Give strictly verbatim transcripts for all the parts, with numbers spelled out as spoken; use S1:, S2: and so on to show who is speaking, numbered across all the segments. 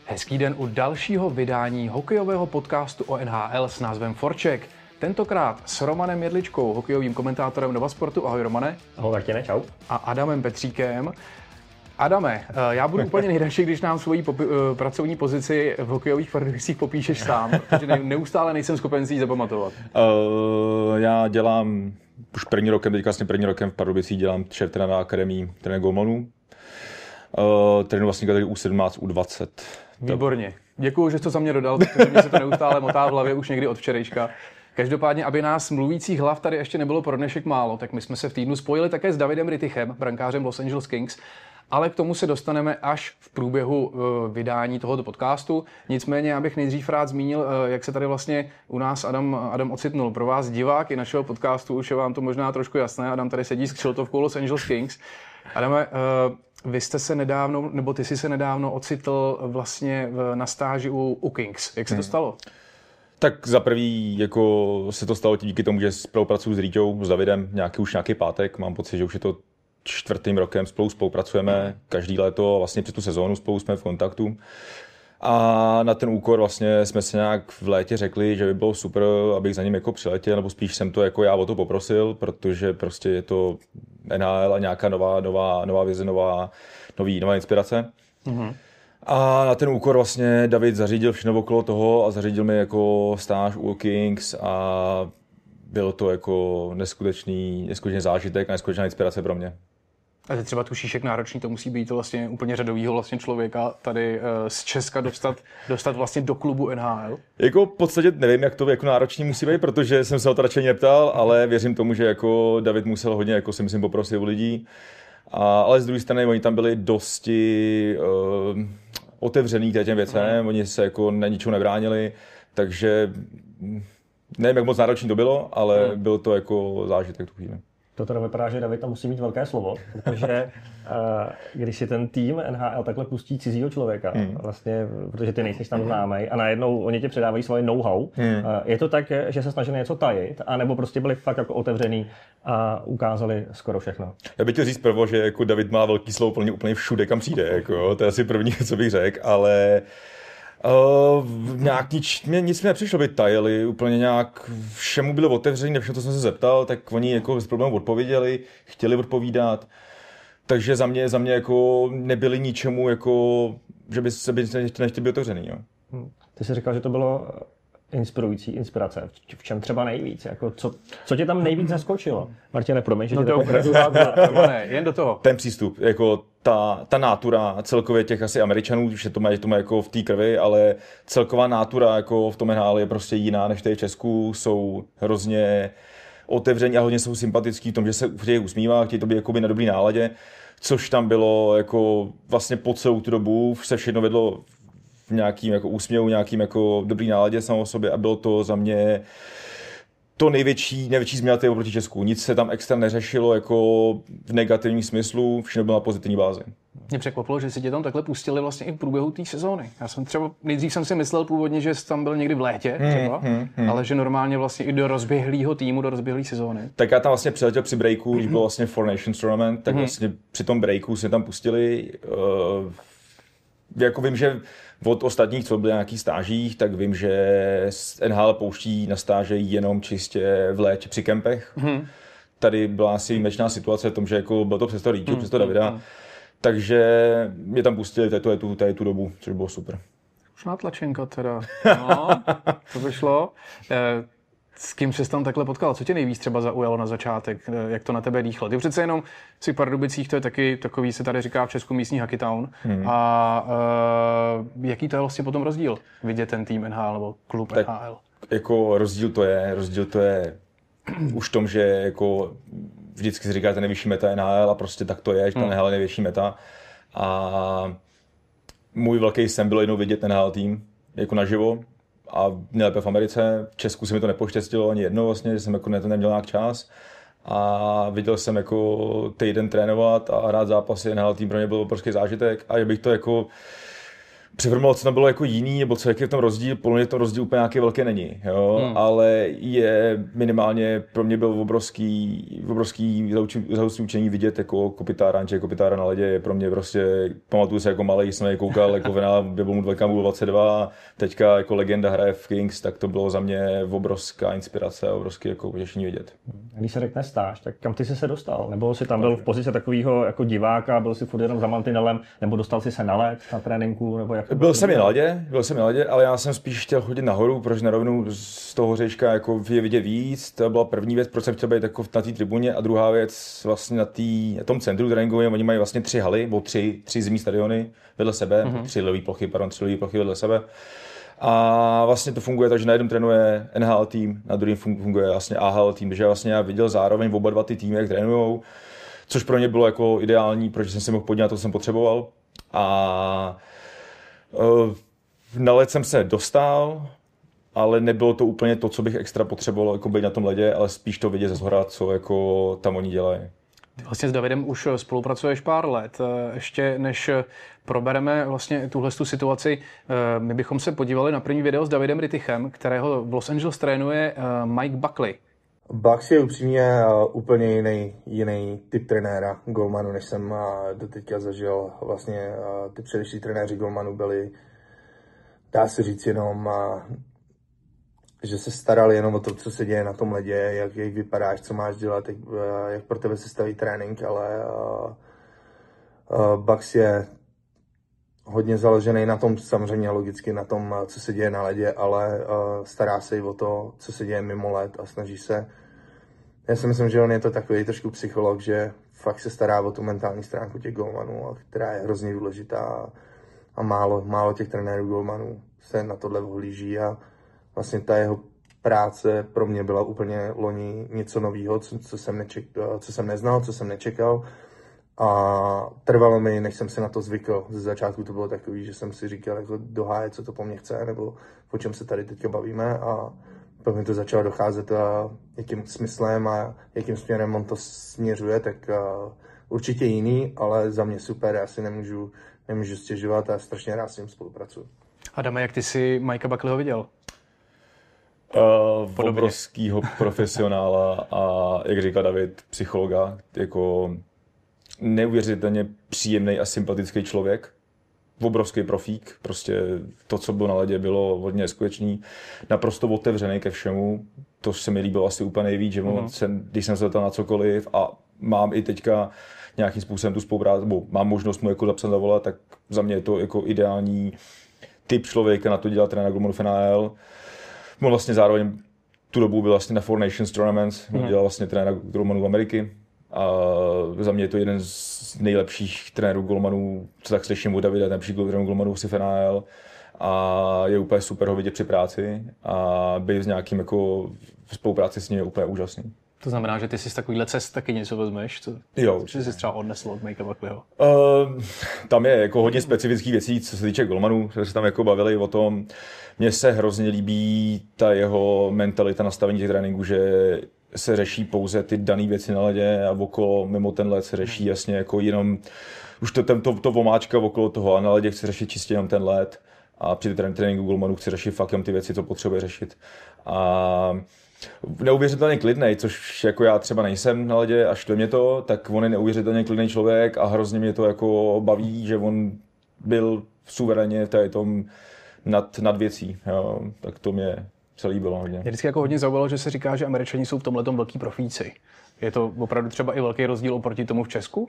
S1: Hezký den u dalšího vydání hokejového podcastu o N H L s názvem Forček. Tentokrát s Romanem Jedličkou, hokejovým komentátorem Nova Sportu. Ahoj Romane.
S2: Ahoj Martine, čau.
S1: A Adamem Petříkem. Adame, já budu úplně nejradši, když nám svoji popi- pracovní pozici v hokejových Pardubicích popíšeš sám, protože neustále nejsem schopen si ji zapamatovat.
S3: Uh, já dělám už první rokem, teďka vlastně první rokem v Pardubicích dělám šéf trenéra akademii, trenér golmanů. Uh, trénuji vlastně tady U sedmnáct, U dvacet.
S1: Výborně. Děkuju, že jsi to za mě dodal, protože mě se to neustále motá v hlavě už někdy od včerejška. Každopádně, aby nás mluvících hlav tady ještě nebylo pro dnešek málo, tak my jsme se v týdnu spojili také s Davidem Rittichem, brankářem Los Angeles Kings, ale k tomu se dostaneme až v průběhu uh, vydání tohoto podcastu. Nicméně, já bych nejdřív rád zmínil, uh, jak se tady vlastně u nás Adam, Adam ocitnul. Pro vás diváky našeho podcastu už je vám to možná trošku jasné. Adam tady sedí s kšiltovkou Los Angeles Kings. Adame, uh, vy jste se nedávno, nebo ty jsi se nedávno ocitl vlastně v, na stáži u, u Kings. Jak se to stalo? Hmm.
S3: Tak za prvý jako se to stalo díky tomu, že spolupracuju s Ríťou, s Davidem, nějaký, už nějaký pátek. Mám pocit, že už je to čtvrtým rokem spolu spolupracujeme. Každý léto vlastně před tu sezónu spolu jsme v kontaktu. A na ten úkor vlastně jsme se nějak v létě řekli, že by bylo super, abych za ním jako přiletěl, nebo spíš jsem to jako já o to poprosil, protože prostě je to N H L a nějaká nová, nová, nová vize, nová, nový, nová inspirace. Mm-hmm. A na ten úkor vlastně David zařídil všechno okolo toho a zařídil mi jako stáž u Kings a bylo to jako neskutečný, neskutečný zážitek a neskutečná inspirace pro mě.
S1: A ty třeba tušíš, jak náročný to musí být to vlastně úplně řadovýho vlastně člověka tady uh, z Česka dostat, dostat vlastně do klubu N H L?
S3: Jako v podstatě nevím, jak to jako náročný musí být, protože jsem se o to radši neptal, ale věřím tomu, že jako David musel hodně, jako si myslím, poprosit u lidí. A, ale z druhé strany oni tam byli dosti uh, otevřený k těm věcem, mm. oni se jako na ničemu nebránili, takže nevím, jak moc náročný to bylo, ale mm. byl to jako zážitek tu chvíli.
S2: To teda vypadá, že David tam musí mít velké slovo, protože uh, když si ten tým N H L takhle pustí cizího člověka, hmm. vlastně, protože ty nejsi tam známej a najednou oni ti předávají svoje know-how, hmm. uh, je to tak, že se snažili něco tajit, anebo prostě byli fakt jako otevřený a ukázali skoro všechno?
S3: Já bych chtěl říct prvo, že jako David má velký slovo plně úplně všude, kam přijde, jako, to je asi první, co bych řekl, ale Uh, nějak nič, mě, nic mi nepřišlo, by tajili, úplně nějak všemu byli otevření, na všechno, co jsem se zeptal, tak oni jako bez problémů odpověděli, chtěli odpovídat, takže za mě, za mě jako nebyli ničemu, jako, že by se by nechtěli být otevřený. Jo.
S2: Ty jsi říkal, že to bylo inspirující, inspirace. V čem třeba nejvíc? Jako co, co tě tam nejvíc zaskočilo? Martine, promiň, že
S1: no
S2: tě
S1: to
S2: opravdu
S1: ne, jen do toho.
S3: Ten přístup, jako ta, ta nátura celkově těch asi Američanů, že to má, že to má jako v té krvi, ale celková nátura jako v tom N H L je prostě jiná než tady v Česku, jsou hrozně otevření a hodně jsou sympatický v tom, že se chtějí usmívá, chtějí to být jakoby na dobrý náladě, což tam bylo jako vlastně po celou tu dobu, se všechno vedlo v nějakým jako úsměvu, nějakým jako dobrý náladě samo o sobě a bylo to za mě to největší, největší změna oproti Česku. Nic se tam extra neřešilo jako v negativním smyslu, všechno bylo na pozitivní bázi.
S1: Mě překvapilo, že si tě tam takhle pustili vlastně i v průběhu té sezóny. Já jsem třeba, nejdřív jsem si myslel původně, že jsi tam byl někdy v létě třeba, hmm, hmm, hmm. ale že normálně vlastně i do rozběhlého týmu, do rozběhlé sezóny.
S3: Tak já tam vlastně přiletěl při breaku, když bylo vlastně Four Nations Tournament, tak hmm. vlastně při tom breaku se tam pustili. Uh, jako vím, že od ostatních, co byli na nějakých stážích, tak vím, že N H L pouští na stáže jenom čistě v létě při kempech. Hmm. Tady byla asi výjimečná situace v tom, že jako bylo to přes to Ríťu, hmm. přes to Davida. Hmm. Takže mě tam pustili tady tu, tady tu dobu, což bylo super.
S1: Už má tlačenka teda. No, to vyšlo. Eh, s kým ses tam takhle potkal? Co tě nejvíc třeba zaujalo na začátek? Eh, jak to na tebe dýchlo? Ty přece jenom si v Pardubicích, to je taky takový, se tady říká v Česku místní hockey town. Hmm. A eh, jaký to je vlastně potom rozdíl? Vidět ten tým N H L nebo klub tak, N H L?
S3: Jako rozdíl to je, rozdíl to je už v tom, že jako vždycky se říká, že nejvyšší meta N H L a prostě tak to je, že ta N H L je největší meta. A můj velký sen byl jednou vidět N H L tým jako naživo a nejlépe v Americe. V Česku se mi to nepoštěstilo ani jedno vlastně, že jsem jako na to neměl nějak čas. A viděl jsem jako týden trénovat a hrát zápasy N H L tým pro mě byl obrovský zážitek a že bych to jako přeformulovat, co tam bylo jako jiný, nebo co, jaký je v tom rozdíl, podle mě to rozdíl úplně nějaký velký není, jo? Hmm. Ale je minimálně, pro mě byl obrovský, obrovský zahoustný učení vidět jako Kopitára, Andřeje Kopitára na ledě, je pro mě prostě, pamatuju se jako malej, jsem jej koukal, jako vena, byl mu dvacet dva, teďka jako legenda hraje v Kings, tak to bylo za mě obrovská inspirace a obrovský jako potěšení vidět.
S2: Když se řekne stáž, tak kam ty jsi se dostal? Nebo jsi tam byl v pozici takového jako diváka, byl jsi furt jenom za mantinelem, nebo dostal jsi se na led, na tréninku, nebo jak?
S3: Byl jsem i na ledě, byl jsem i na ledě, ale já jsem spíš chtěl chodit nahoru, protože na rovnou z toho hřejiška jako je vidět víc. To byla první věc, proč jsem chtěl být jako na té tribuně, a druhá věc vlastně na, tý, na tom centru tréninkovém, oni mají vlastně tři haly, nebo tři, tři zimní stadiony vedle sebe, mm-hmm. tři levý plochy, pardon, tři levý plochy vedle sebe. A vlastně to funguje tak, že na jednom trénuje N H L tým, na druhém funguje vlastně A H L tým, takže vlastně já viděl zároveň oba dva ty týmy, jak trénujou, což pro mě bylo jako ideální, protože jsem si mohl podívat to, co jsem potřeboval. A uh, na led jsem se dostal, ale nebylo to úplně to, co bych extra potřeboval jako být na tom ledě, ale spíš to vidět ze zhora, co jako tam oni dělají.
S1: Ty vlastně s Davidem už spolupracuješ pár let. Ještě než probereme vlastně tuhle situaci, my bychom se podívali na první video s Davidem Rittichem, kterého v Los Angeles trénuje Mike Buckley.
S4: Bucks je upřímně úplně jiný, jiný typ trenéra golmanu, než jsem doteďka zažil. Vlastně ty předešlí trenéři golmanů byli, dá se říct, jenom že se starali jenom o to, co se děje na tom ledě, jak, jak vypadáš, co máš dělat, jak, jak pro tebe se staví trénink, ale uh, uh, Bucks je hodně založený na tom, samozřejmě logicky na tom, co se děje na ledě, ale uh, stará se i o to, co se děje mimo led a snaží se. Já si myslím, že on je to takový trošku psycholog, že fakt se stará o tu mentální stránku těch golmanů, která je hrozně důležitá, a málo, málo těch trenérů golmanů se na tohle ohlíží, a vlastně ta jeho práce pro mě byla úplně loni něco nového, co, co, jsem nečekal, co jsem neznal, co jsem nečekal. A trvalo mi, než jsem se na to zvykl. Ze začátku to bylo takový, že jsem si říkal, jako doháje, co to po mně chce, nebo o čem se tady teďka bavíme. A pak mi to začalo docházet, a jakým smyslem a jakým směrem on to směřuje, tak určitě jiný, ale za mě super, já si nemůžu, nemůžu stěžovat a strašně rád s ním spolupracuji.
S1: Adame, jak ty jsi Mikea Buckleyho viděl?
S3: Uh, obrovskýho profesionála a, jak říkal David, psychologa, jako neuvěřitelně příjemný a sympatický člověk. Obrovský profík, prostě to, co bylo na ledě, bylo hodně neskutečný. Naprosto otevřený ke všemu, to se mi líbilo asi úplně nejvíc, že mm. jsem, když jsem se zeptal na cokoliv a mám i teďka nějakým způsobem tu spolupráci, nebo mám možnost mu jako zapsat zavolat, tak za mě je to jako ideální typ člověka na to dělat trenéra golmanu v N H L. On vlastně zároveň tu dobu byl vlastně na Four Nations Tournaments, mm. dělal vlastně trenéra golmanů Ameriky. A za mě je to jeden z nejlepších trenérů golmanů, co tak slyším od Davida, nejlepší trenérů golmanů v N H L. A je úplně super ho vidět při práci a být s nějakým jako spolupráci s ním je úplně úžasný.
S1: To znamená, že ty si z takovýhle cest taky něco vezmeš? Co,
S3: jo.
S1: Co jsi třeba odnesl od Mikea Buckleyho?
S3: Uh, tam je jako hodně specifických věcí, co se týče golmanů, jsme se tam jako bavili o tom. Mně se hrozně líbí ta jeho mentalita, nastavení těch tréninků, že se řeší pouze ty dané věci na ledě a okolo, mimo ten led se řeší jasně jako jenom, už to, to, to vomáčka okolo toho, a na ledě chce řešit čistě jenom ten led a při tréninku golmanů chce řešit fakt jenom ty věci, co potřebuje řešit. A neuvěřitelně klidnej, což jako já třeba nejsem na ledě a štve mě to, tak on je neuvěřitelně klidný člověk a hrozně mě to jako baví, že on byl suverénně v tady tom nad, nad věcí, jo, tak to mě se líbilo hodně.
S1: Mě vždycky jako hodně zaujalo, že se říká, že Američani jsou v tomhletom velký profíci. Je to opravdu třeba i velký rozdíl oproti tomu v Česku?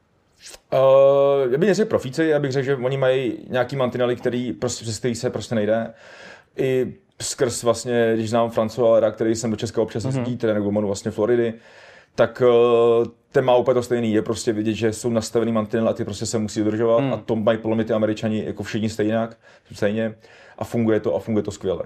S3: Uh, já bych neřekl profíci, já bych řekl, že oni mají nějaký mantinely, který prostě, přes který se prostě nejde. I skrz vlastně, když znám Francois Allera, který jsem do Česka občas jezdí, mm-hmm. trenér golmanů vlastně Floridy, tak uh, ten má úplně to stejný. Je prostě vidět, že jsou nastavený mantinely a ty prostě se musí dodržovat mm. a to mají podle mě ty Američani jako všichni stejnak, stejně a funguje to a funguje to skvěle.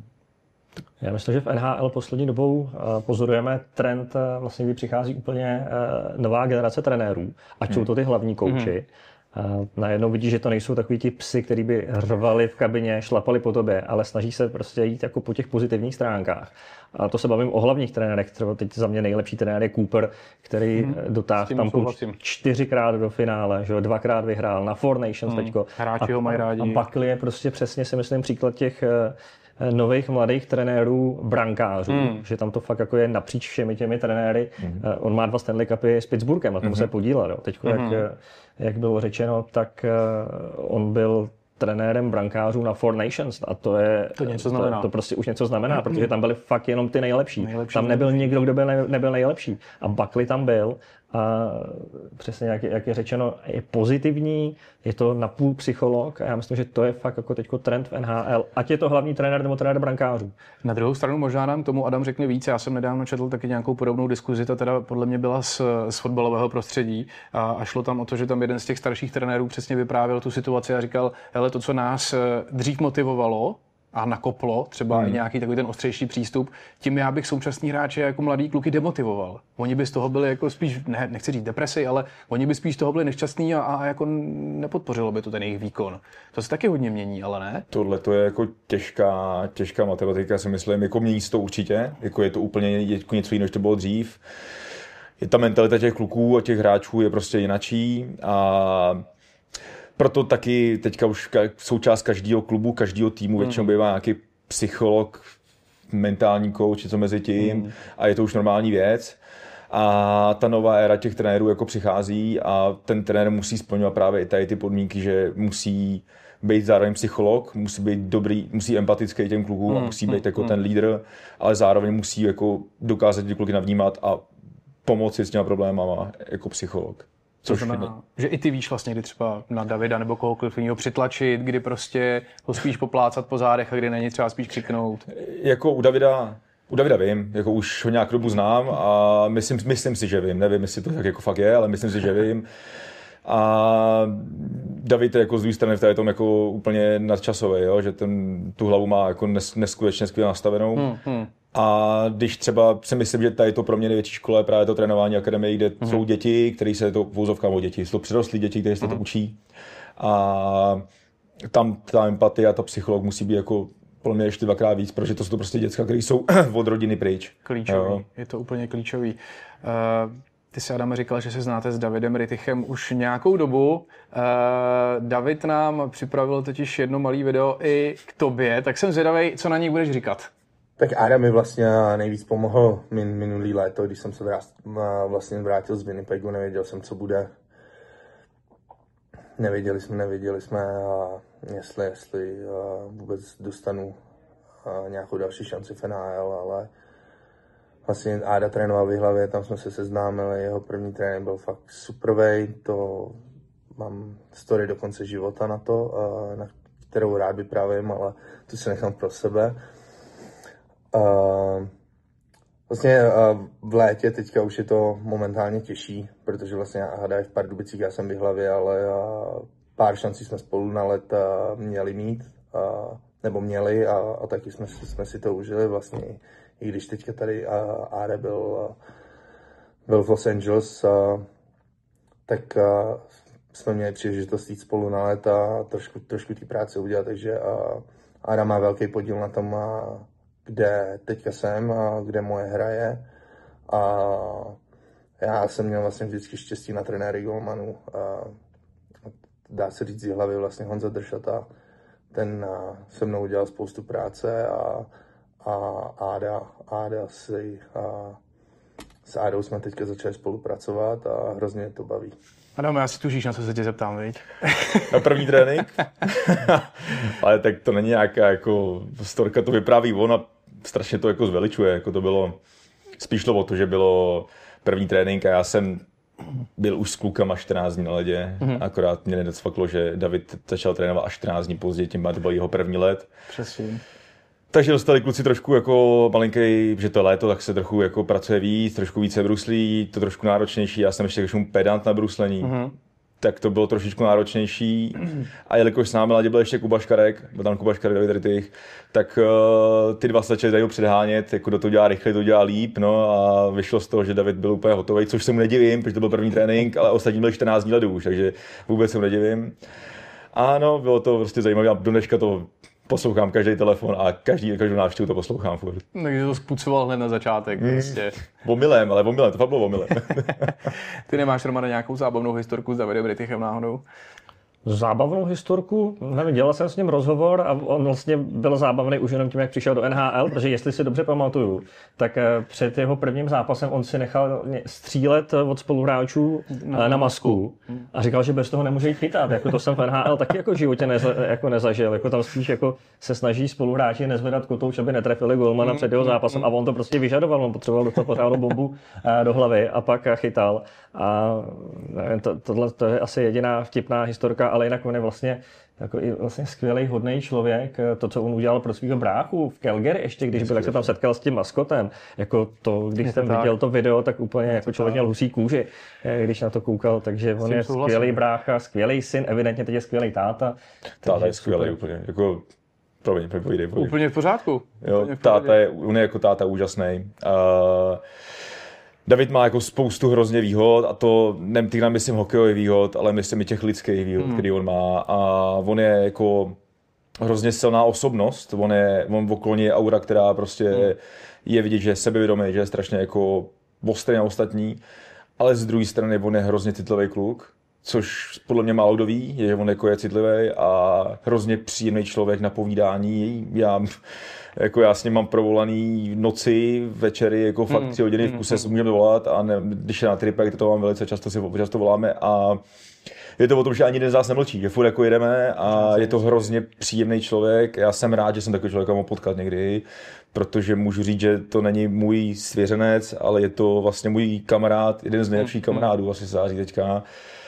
S2: Já myslím, že v N H L poslední dobou pozorujeme trend, vlastně, kdy přichází úplně nová generace trenérů, ať jsou to ty hlavní kouči. najednou vidíš, že to nejsou takový ti psi, kteří by rvali v kabině, šlapali po tobě, ale snaží se prostě jít jako po těch pozitivních stránkách. A to se bavím o hlavních trenérech, třeba teď za mě nejlepší trenér je Cooper, který hmm, dotáhl tam čtyřikrát do finále, že jo, dvakrát vyhrál na Four Nations hmm, teďko.
S1: Hráči ho mají rádi.
S2: A Buckley je prostě přesně, si myslím, příklad těch nových mladých trenérů brankářů, hmm. že tam to fakt jako je napříč všemi těmi trenéry. Hmm. On má dva Stanley Cupy s Pittsburghem a tomu hmm. se podílel. Jo. Teďko, hmm. jak, jak bylo řečeno, tak on byl trenérem brankářů na Four Nations a to je
S1: to, něco znamená.
S2: to, to prostě už něco znamená, protože tam byli fakt jenom ty nejlepší. nejlepší tam nebyl nikdo, kdo byl, nebyl nejlepší. A Buckley tam byl a přesně jak je, jak je řečeno, je pozitivní, je to napůl psycholog a já myslím, že to je fakt jako teďko trend v N H L, ať je to hlavní trenér nebo trenér brankářů.
S1: Na druhou stranu možná nám tomu Adam řekne víc. Já jsem nedávno četl taky nějakou podobnou diskuzi, ta teda podle mě byla z, z fotbalového prostředí a, a šlo tam o to, že tam jeden z těch starších trenérů přesně vyprávěl tu situaci a říkal, hele, to, co nás dřív motivovalo a nakoplo, třeba hmm. i nějaký takový ten ostřejší přístup, tím já bych současný hráče jako mladý kluky demotivoval. Oni by z toho byli jako spíš, ne, nechci říct depresi, ale oni by spíš z toho byli nešťastní a, a jako nepodpořilo by to ten jejich výkon. To se taky hodně mění, ale ne?
S3: Tohle to je jako těžká, těžká matematika, si myslím, jako mění se to určitě, jako je to úplně jako něco jiného, než to bylo dřív. Je ta mentalita těch kluků a těch hráčů je prostě jinačí a proto taky teďka už součást každého klubu, každého týmu většinou bývá nějaký psycholog, mentální coach, něco mezi tím mm. a je to už normální věc. A ta nová éra těch trenérů jako přichází a ten trenér musí splňovat právě i tady ty podmínky, že musí být zároveň psycholog, musí být dobrý, musí empatický těm klukům mm. a musí být jako mm. ten lídr, ale zároveň musí jako dokázat ty kluky navnímat a pomoci s těma problémama jako psycholog.
S1: Což znamená, že i ty víš vlastně, kdy třeba na Davida nebo kohokoliv jiného přitlačit, kdy prostě ho spíš poplácat po zádech a kdy na něj třeba spíš křiknout.
S3: Jako u Davida, u Davida vím, jako už ho nějakou dobu znám a myslím, myslím si, že vím, nevím, jestli to tak jako fakt je, ale myslím si, že vím. A David je jako z druhé strany v té tom jako úplně nadčasový, jo? Že ten, tu hlavu má jako nes, neskutečně skvěle nastavenou. Hmm, hmm. A když třeba si myslím, že tady to pro mě největší škola je právě to trénování akademie, kde mm. jsou děti, které se to vůzovkám o děti, jsou přirostlí děti, které se mm. to učí. A tam ta empatie a ta psycholog musí být jako pro mě ještě dvakrát víc, protože to jsou to prostě děcka, které jsou od rodiny pryč.
S1: Klíčový, jo. Je to úplně klíčový. Uh, ty si, Adame, říkal, že se znáte s Davidem Rittichem už nějakou dobu. Uh, David nám připravil totiž jedno malé video i k tobě, tak jsem zvědavej, co na něj budeš říkat.
S4: Tak Adam mi vlastně nejvíc pomohl min, minulý léto, když jsem se vrát, vlastně vrátil z Winnipegu, nevěděl jsem, co bude. Nevěděli jsme, nevěděli jsme, jestli, jestli vůbec dostanu nějakou další šanci v N H L, ale vlastně Áda trénoval v Jihlavě, tam jsme se seznámili, jeho první trénink byl fakt supervej, to mám story do konce života na to, na kterou rád vyprávím, ale tu si nechám pro sebe. Uh, vlastně uh, v létě teďka už je to momentálně těžší, protože vlastně Áda je v Pardubicích, já jsem v Jihlavě, ale uh, pár šancí jsme spolu na let uh, měli mít, uh, nebo měli a, a taky jsme, jsme si to užili vlastně, i když teďka tady uh, Áda byl, uh, byl v Los Angeles, uh, tak uh, jsme měli příležitost jít spolu na let a trošku, trošku té práce udělat, takže uh, Áda má velký podíl na tom, uh, kde teďka jsem a kde moje hra je. A já jsem měl vlastně vždycky štěstí na trenéry golmanů. Dá se říct z hlavy vlastně Honza Dršata. Ten se mnou udělal spoustu práce a, a Áda, Áda si, a s Ádou jsme teďka začali spolupracovat a hrozně to baví.
S1: Adam, já si tužíš, na co se tě zeptám, viď?
S3: Na první trénink? Ale tak to není nějaká jako storka, to vypráví on a strašně to jako zveličuje, jako to bylo, spíš šlo o to, že bylo první trénink a já jsem byl už s klukama čtrnáct dní na ledě, mm-hmm. akorát mě nedocvaklo, že David začal trénovat až čtrnáct dní později, tím to byl jeho první let.
S1: Přesně.
S3: Takže dostali kluci trošku jako malinký, že to léto, tak se trochu jako pracuje víc, trošku více bruslí, to trošku náročnější, já jsem ještě trošku pedant na bruslení. Mm-hmm. tak to bylo trošičku náročnější. A jelikož s námi ladě byl ještě Kuba Škarek, byl tam Kuba Škarek, David Ritych, tak uh, ty dva se začali Davidu předhánět, jako kdo to dělá rychle, to dělá líp, no a vyšlo z toho, že David byl úplně hotový, což se mu nedivím, protože to byl první trénink, ale ostatní byli čtrnáct dní ledu už, takže vůbec se mu nedivím. Ano, bylo to prostě zajímavé, a do dneška to poslouchám každý telefon a každý, každou návštěvu to poslouchám furt.
S1: Takže to spucoval hned na začátek. Mm. Prostě.
S3: Omylem, ale omylem, to fakt bylo omylem.
S1: Ty nemáš, Romane, nějakou zábavnou historku s Davidem Rittichem náhodou?
S2: Zábavnou historku, nevím, dělal jsem s ním rozhovor a on vlastně byl zábavný už jenom tím, jak přišel do N H L, protože jestli si dobře pamatuju, tak před jeho prvním zápasem on si nechal střílet od spoluhráčů na, na masku a říkal, že bez toho nemůže jít chytat. Jako to jsem v N H L taky jako v životě neza, jako nezažil. Jako tam spíš jako se snaží spoluhráči nezvedat kotouč, aby netrefili golmana před jeho zápasem a on to prostě vyžadoval, on potřeboval dostat pořádnou bombu do hlavy a pak chytal. A nevím, to, tohle to je asi jediná vtipná historka, ale jinak on je vlastně jako i vlastně skvělý, hodný člověk. To, co on udělal pro svého bráchu v Calgary, ještě když byl, tak se tam setkal s tím maskotem. Jako to, když jsem viděl to video, tak úplně jako člověk měl husí kůži, když na to koukal. Takže on je skvělý brácha, skvělý syn, evidentně teď je skvělý táta.
S3: Táta je skvělý úplně. Jako, promiň, povídej, povídej.
S1: Úplně v pořádku.
S3: Jo,
S1: v
S3: táta je, on je jako táta úžasný. Uh, David má jako spoustu hrozně výhod a to netýká myslím hokejový výhod, ale myslím i těch lidských výhod, hmm. který on má a on je jako hrozně silná osobnost, on je, on okolo něj je aura, která prostě hmm. je vidět, že je sebevědomý, že je strašně jako ostrý na ostatní, ale z druhé strany on je hrozně citlivý kluk, což podle mě málo kdo ví, je, že on jako je citlivý a hrozně příjemný člověk na povídání. Já Jako já s ním mám provolaný noci, večery, jako fakt tři hodiny v kuse se můžeme volat a ne, když je na tripech, to mám velice často, si často voláme a je to o tom, že ani jeden z nás nemlčí, že furt jako jedeme a je to hrozně příjemný člověk. Já jsem rád, že jsem takový člověk mohl potkat někdy, protože můžu říct, že to není můj svěřenec, ale je to vlastně můj kamarád, jeden z nejlepších kamarádů, asi se dá říct teďka.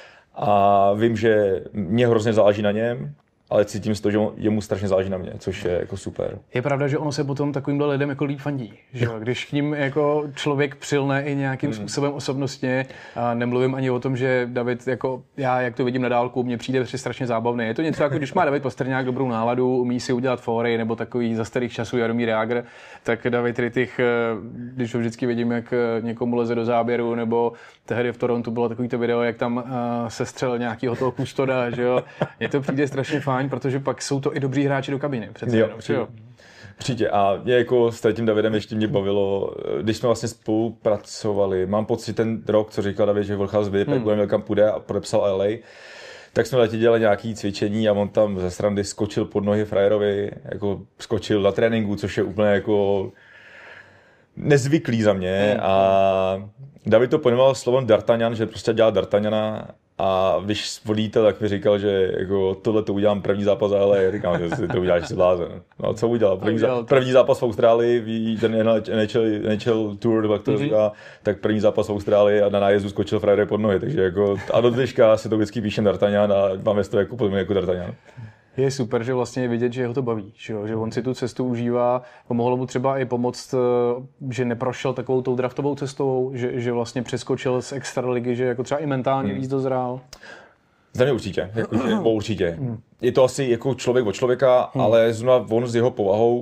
S3: A vím, že mě hrozně záleží na něm, ale cítím z toho, že jemu strašně záleží na mě, což je jako super.
S1: Je pravda, že ono se potom takovýmhle lidem jako líp fandí, že jo? Když k ním jako člověk přilne i nějakým způsobem osobnostně, a nemluvím ani o tom, že David, jako já, jak to vidím na dálku, mně přijde strašně zábavný. Je to něco jako, když má David Pastrňák dobrou náladu, umí si udělat fóry, nebo takový za starých časů Jaromír Jágr, tak David Rittich, když ho vždycky vidím, jak někomu leze do záběru, nebo tehdy v Torontu bylo takovýto video, jak tam se střelil nějakýho toho kustoda, že jo? Mně to přijde strašně fajn, protože pak jsou to i dobří hráči do kabiny. Přece
S3: jo,
S1: jenom, jo.
S3: Přijde. A mě jako s tím Davidem ještě mě bavilo, když jsme vlastně spolupracovali, mám pocit ten rok, co říkal David, že vychal z Winnipeg, hmm. kam půjde a podepsal L A, tak jsme letě dělali nějaké cvičení a on tam ze srandy skočil pod nohy frajerovi, jako skočil na tréninku, což je úplně jako nezvyklý za mě hmm. a David to pojmenoval slovem D'Artagnan, že prostě dělal D'Artagnana. A když odlítal, tak mi říkal, že jako tohle to udělám první zápas za L A. Říkám, že si to uděláš, si blázen. No a co udělal? První, zá, první zápas v Austrálii, ten N H L, N H L Tour, jak to mm-hmm. říká, tak první zápas v Austrálii a na nájezdu skočil frajer pod nohy. Takže jako, a do dneška si to vždycky píšem D'Artagnan a máme to jako podobně jako D'Artagnan.
S1: Je super, že vlastně je vidět, že ho to baví, že, jo? Že on si tu cestu užívá. Pomohlo mu třeba i pomoct, že neprošel takovou tou draftovou cestou, že, že vlastně přeskočil z extraligy, že jako třeba i mentálně hmm. víc dozrál.
S3: Za mě určitě, jako, že, určitě. Hmm. Je to asi jako člověk od člověka, hmm. ale zrovna on s jeho povahou,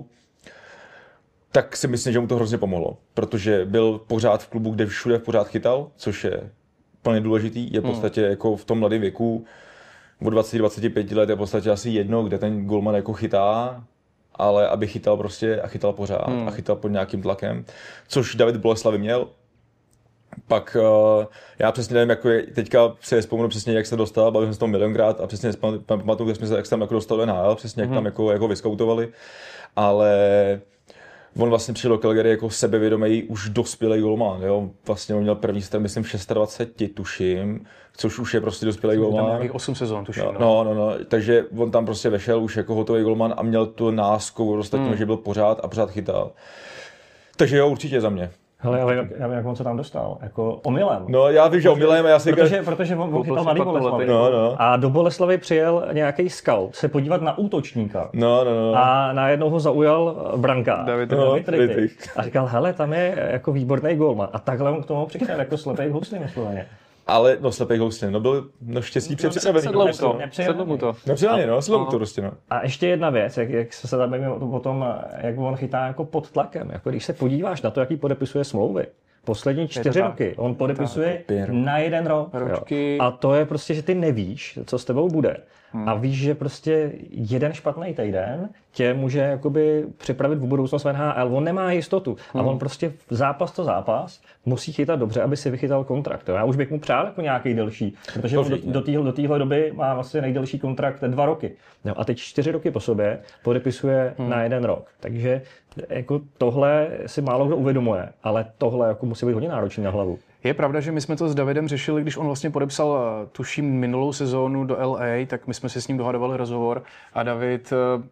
S3: tak si myslím, že mu to hrozně pomohlo, protože byl pořád v klubu, kde všude pořád chytal, což je plně důležitý, je v podstatě hmm. jako v tom mladém věku, od dvacet dvacet pět let je v podstatě asi jedno, kde ten golman jako chytá, ale aby chytal prostě a chytal pořád hmm. a chytal pod nějakým tlakem, což David Boleslavi měl. Pak uh, já přesně nevím, jako je, teďka si vzpomenu přesně, jak se dostal, bavil jsem se toho milionkrát a přesně pamatuju, jak se tam jako dostal do N H L, přesně jak hmm. tam jako, jako vyskautovali, ale on vlastně přišel do Calgary jako sebevědomý už dospělý golman, jo. Vlastně on měl první start, myslím, v dvacet šest tuším, což už je prostě dospělý golman.
S1: Tam nějakých osm sezon tuším.
S3: No, no, no, no, takže on tam prostě vešel už jako hotový golman a měl tu náskou ostatně, hmm. že byl pořád a pořád chytal. Takže jo, určitě za mě.
S2: Hele, ale jak, jak on se tam dostal? Jako omylem.
S3: No já vím, že omylem a já si
S2: Protože, protože on, on chytal mladý Boleslavy.
S3: No, no.
S2: A do Boleslavy přijel nějaký scout se podívat na útočníka.
S3: No, no, no.
S2: A najednou ho zaujal brankář.
S1: David,
S2: no,
S1: David
S2: Rittich. A říkal, hele, tam je jako výborný golman. A takhle on k tomu přišel jako slepej husly, myslovaně.
S3: Ale no slepej houstin, no byl no štěstí přepřipravený.
S1: Sedlo mu to, sedlo mu to.
S3: Nepřipravený, no, sedlo mu to prostě, no.
S2: A ještě jedna věc, jak, jak se se bavíme o tom, jak on chytá jako pod tlakem, jako když se podíváš na to, jaký podepisuje smlouvy. Poslední čtyři roky on podepisuje na jeden rok. A to je prostě, že ty nevíš, co s tebou bude. Hmm. A víš, že prostě jeden špatný týden tě může jakoby připravit v budoucnost v N H L. On nemá jistotu. Hmm. A on prostě zápas to zápas musí chytat dobře, aby si vychytal kontrakt. Já už bych mu přál jako nějaký delší, protože on do, do, téhle, do téhle doby má vlastně nejdelší kontrakt dva roky. No a teď čtyři roky po sobě podepisuje hmm. na jeden rok. Takže jako tohle si málo kdo uvědomuje, ale tohle jako musí být hodně náročný na hlavu.
S1: Je pravda, že my jsme to s Davidem řešili, když on vlastně podepsal, tuším, minulou sezónu do L A, tak my jsme si s ním dohadovali rozhovor a David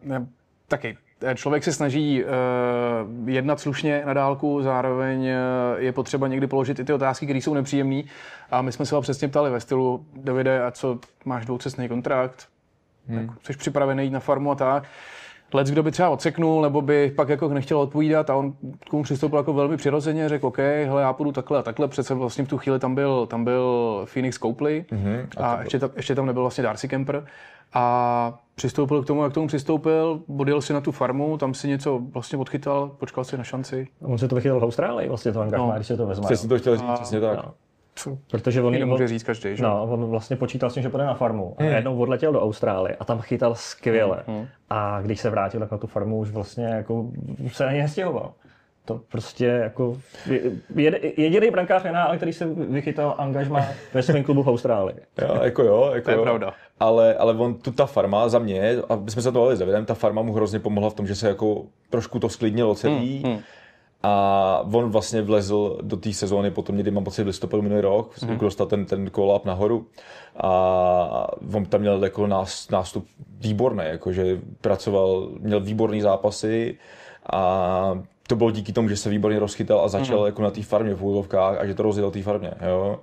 S1: taky. Člověk se snaží uh, jednat slušně na dálku, zároveň uh, je potřeba někdy položit i ty otázky, které jsou nepříjemné. A my jsme se ho přesně ptali ve stylu, Davide, a co, máš dvoucestný kontrakt? Hmm. Tak, jsi připravený jít na farmu a tak. Lec, kdo by třeba odseknul, nebo by pak jako nechtěl odpovídat a on k tomu přistoupil jako velmi přirozeně, řekl, OK, hele, já půjdu takhle a takhle. Přece vlastně v tu chvíli tam byl, tam byl Phoenix Copley mm-hmm, a, a ještě, tam, ještě tam nebyl vlastně Darcy Kuemper. A přistoupil k tomu, jak k tomu přistoupil, odjel si na tu farmu, tam si něco vlastně odchytal, počkal si na šanci.
S2: On si to vychytal v Austrálii, vlastně to angažmá, no. Když se to vezme.
S3: Přesně to chtěl říct, přesně tak. No.
S2: Protože on
S1: nemůže říct každý, že?
S2: No, on vlastně počítal s tím, že půjde na farmu. Hmm. A jednou odletěl do Austrálie a tam chytal skvěle. Hmm. A když se vrátil tak na tu farmu, už vlastně jako se na ně nestěhoval. To prostě jako jediný brankář N H L, který se vychytal angažmá ve svém klubu v Austrálii.
S3: Jo, jako jo, jako
S1: to je
S3: jo.
S1: pravda.
S3: Ale, ale on, tu ta farma za mě, a my jsme se to bavili s Davidem, ta farma mu hrozně pomohla v tom, že se jako trošku to sklidnilo celý. Hmm. Hmm. A on vlastně vlezl do té sezóny potom někdy, mám pocit, v listopadu minulý rok, mm. dostal ten, ten call-up nahoru a on tam měl jako nástup výborný, jakože pracoval, měl výborný zápasy a to bylo díky tomu, že se výborně rozchytal a začal mm. jako na té farmě v úvodovkách a že to rozjel té farmě, jo.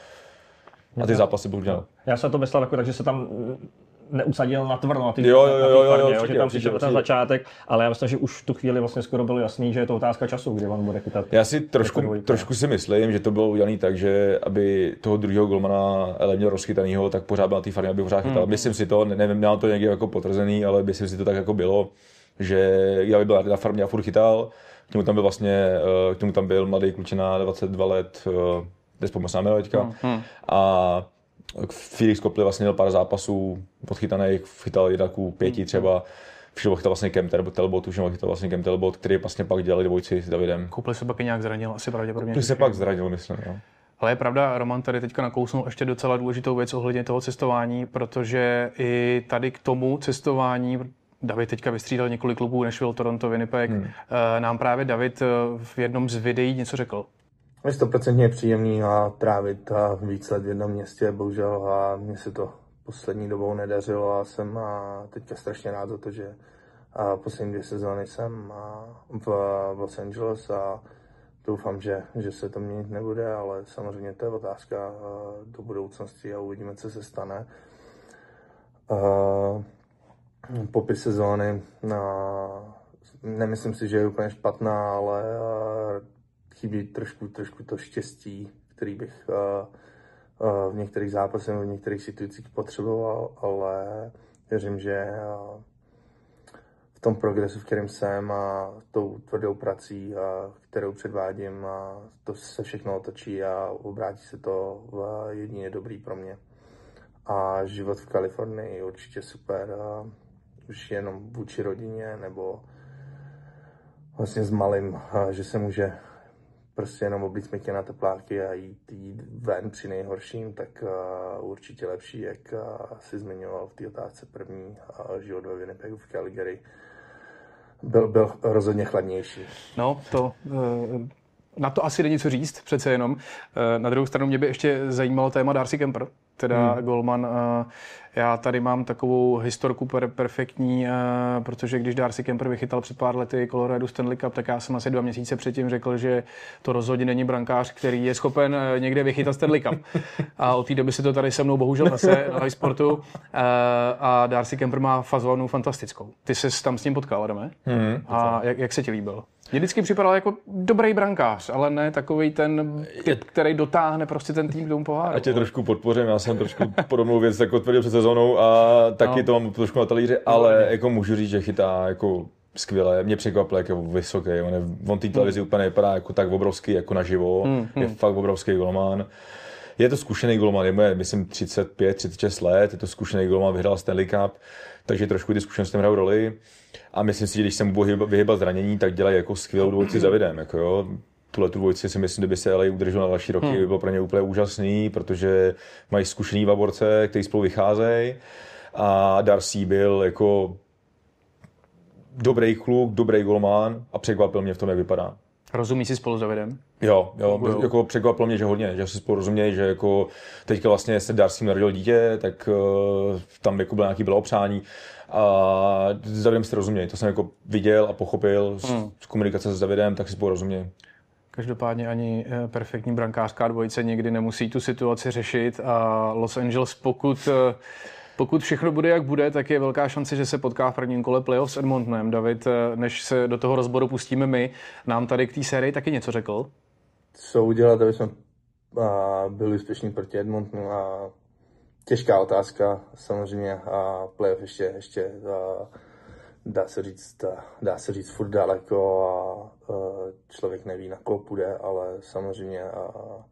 S3: A ty zápasy byl dělal.
S2: Já jsem to myslel jako tak, že se tam neusadil na tvrdo na ty
S3: jo, jo, jo,
S2: farmě,
S3: jo,
S2: jo,
S3: určitě,
S2: že tam
S3: určitě,
S2: přišel
S3: určitě.
S2: ten začátek, ale já myslím, že už v tu chvíli vlastně skoro bylo jasný, že je to otázka času, kdy on bude chytat.
S3: Já si trošku, trošku si myslím, že to bylo udělané tak, že aby toho druhého golmana Ele měl rozchytanýho, tak pořád byl na té farmě, aby pořád chytal. Hmm. Myslím si to, nevím, nemám to někdy jako potvrzený, ale myslím si to tak jako bylo, že aby byl na farmě a furt chytal, k němu tam byl vlastně, k němu tam byl mladý klučina, dvacet dva let, despomocnáme teďka. Hmm. A Felix Copley vlastně měl pár zápasů podchytaných, chytal jednaku pěti třeba, všeho chytal vlastně Cam Talbot, už chytal vlastně Cam Talbot, který vlastně pak dělali dvojci s Davidem.
S1: Copley se pak nějak zranil, asi pravděpodobně.
S3: Copley se pak zranil, myslím, jo.
S1: Ale je pravda, Roman tady teďka nakousnul ještě docela důležitou věc ohledně toho cestování, protože i tady k tomu cestování David teďka vystřídal několik klubů, Nashville, Toronto, Winnipeg. Hmm. Nám právě David v jednom z videí něco řekl.
S4: Je stoprocentně příjemný a trávit a víc let v jednom městě, bohužel, a mně se to poslední dobou nedařilo a jsem a teďka strašně rád za to, že a poslední dvě sezóny jsem a v, v Los Angeles a doufám, že, že se to měnit nebude, ale samozřejmě to je otázka do budoucnosti a uvidíme, co se stane. Uh, popis sezóny, uh, nemyslím si, že je úplně špatná, ale uh, chybí trošku, trošku to štěstí, který bych uh, uh, v některých zápasech, v některých situacích potřeboval, ale věřím, že uh, v tom progresu, v kterém jsem a tou tvrdou prací, uh, kterou předvádím, a to se všechno otočí a obrátí se to v jedině dobrý pro mě. A život v Kalifornii je určitě super, uh, už jenom vůči rodině nebo vlastně s malým, uh, že se může prostě jenom oblíct měkkě na tepláky a jít, jít ven při nejhorším, tak uh, určitě lepší, jak uh, si zmiňoval v té otázce první uh, život ve Winnipegu v Calgary. Byl, byl rozhodně chladnější.
S1: No, to... Uh... Na to asi není co říct, přece jenom. Na druhou stranu mě by ještě zajímalo téma Darcy Kuemper, teda hmm. golman. Já tady mám takovou historku per- perfektní, protože když Darcy Kuemper vychytal před pár lety Colorado Stanley Cup, tak já jsem asi dva měsíce předtím řekl, že to rozhodně není brankář, který je schopen někde vychytat Stanley Cup. A od té doby se to tady se mnou bohužel nese na sportu. A Darcy Kuemper má fazonu fantastickou. Ty ses tam s ním potkal, Adame? Hmm. A jak, jak se ti líbil? Mě vždycky připadal jako dobrý brankář, ale ne takový ten typ, který dotáhne prostě ten tým k tomu poháru.
S3: A tě trošku podpořím, já jsem trošku podobnou věc tak potvrdil před sezónou a taky no. to mám trošku na talíři, ale no. jako můžu říct, že chytá jako skvěle. Mě překvapil, jak je vysoký. On, je, on té televizi hmm. úplně nevypadá jako tak obrovský, jako naživo. Hmm. Je fakt obrovský golman. Je to zkušený golman, je mu je, myslím, třicet pět třicet šest let, je to zkušený golman, vyhrál Stanley Cup, takže trošku ty zkušenosti hrajou roli. A myslím si, že když se mu vyhýbat zranění, tak dělají jako skvělou dvojici za Davidem. Jako jo. Tuhle tu dvojici si myslím, kdyby se L A udržel na další roky, hmm. by bylo pro ně úplně úžasný, protože mají zkušený vaborce, kteří spolu vycházejí. A Darcy byl jako dobrý kluk, dobrý golman a překvapil mě v tom, jak vypadá.
S1: Rozumí si spolu s Davidem?
S3: Jo, jo, jako překvapilo mě, že hodně, že si spolu rozumějí, že jako teďka vlastně se Darcy narodil dítě, tak uh, tam jako bylo nějaký blahopřání a s Davidem si rozumějí, to jsem jako viděl a pochopil hmm. z komunikace s Davidem, tak si spolu rozumějí.
S1: Každopádně ani perfektní brankářská dvojice někdy nemusí tu situaci řešit a Los Angeles, pokud Pokud všechno bude, jak bude, tak je velká šance, že se potká v prvním kole playoff s Edmontonem. David, než se do toho rozboru pustíme my, nám tady k té sérii taky něco řekl?
S4: Co udělat, aby jsme byli úspěšní proti Edmontonu? A těžká otázka, samozřejmě. A playoff ještě, ještě a dá se říct, dá se říct furt daleko a člověk neví, na koho půjde, ale samozřejmě a